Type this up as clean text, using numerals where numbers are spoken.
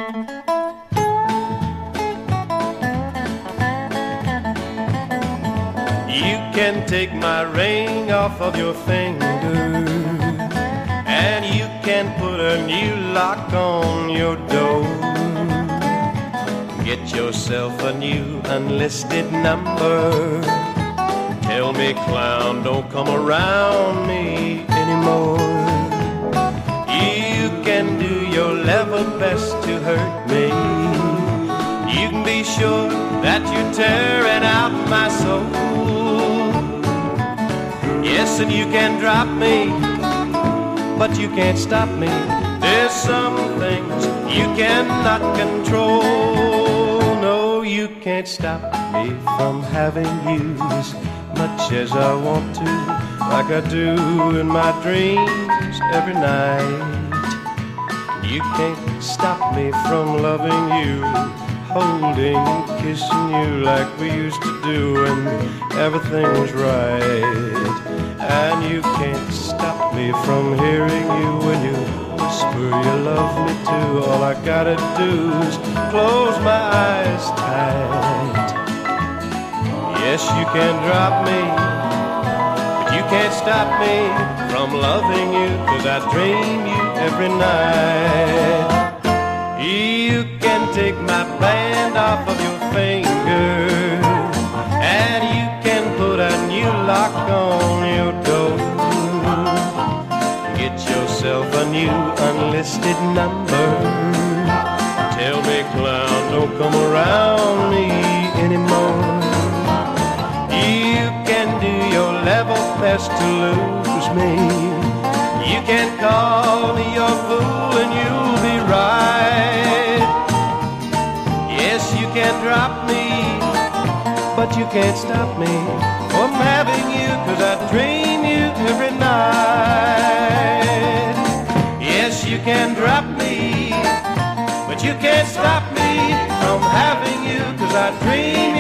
You can take my ring off of your finger, and you can put a new lock on your door. Get yourself a new unlisted number. Tell me, clown, don't come around me anymore. You can do your level best to hurt me. You can be sure that you're tearing out my soul. Yes, and you can drop me, but you can't stop me. There's some things you cannot control. No, you can't stop me from having you as much as I want to, like I do in my dreams every night. You can't stop me from loving you, holding and kissing you like we used to do when everything was right. And you can't stop me from hearing you when you whisper you love me too. All I gotta do is close my eyes tight. Yes, you can drop me, but you can't stop me from loving you, 'cause I dream you every night. You can take my band off of your finger, and you can put a new lock on your door. Get yourself a new unlisted number. Tell me, clown, don't come around me anymore. You can do your level best to lose me. You can call me your fool and you'll be right. Yes, you can drop me, but you can't stop me from having you, 'cause I dream you every night. Yes, you can drop me, but you can't stop me from having you, 'cause I dream you